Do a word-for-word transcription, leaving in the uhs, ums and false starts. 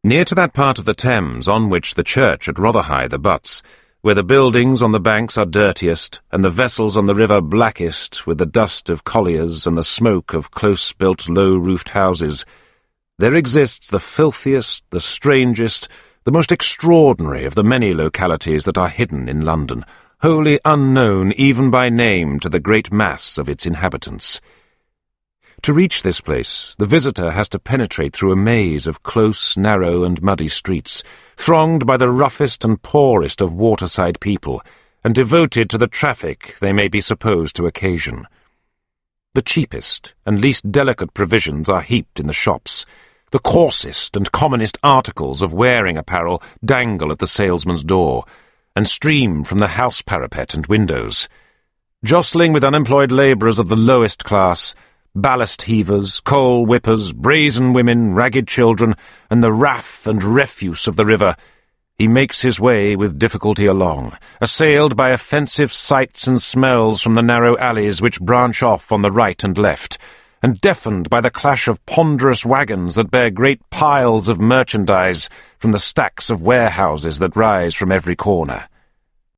Near to that part of the Thames on which the church at Rotherhithe abuts, where the buildings on the banks are dirtiest, and the vessels on the river blackest with the dust of colliers and the smoke of close-built low-roofed houses, there exists the filthiest, the strangest, the most extraordinary of the many localities that are hidden in London, wholly unknown even by name to the great mass of its inhabitants. To reach this place, the visitor has to penetrate through a maze of close, narrow, and muddy streets, thronged by the roughest and poorest of waterside people, and devoted to the traffic they may be supposed to occasion. The cheapest and least delicate provisions are heaped in the shops. The coarsest and commonest articles of wearing apparel dangle at the salesman's door, and stream from the house parapet and windows. Jostling with unemployed labourers of the lowest class, ballast heavers, coal whippers, brazen women, ragged children, and the raff and refuse of the river, he makes his way with difficulty along, assailed by offensive sights and smells from the narrow alleys which branch off on the right and left, and deafened by the clash of ponderous wagons that bear great piles of merchandise from the stacks of warehouses that rise from every corner.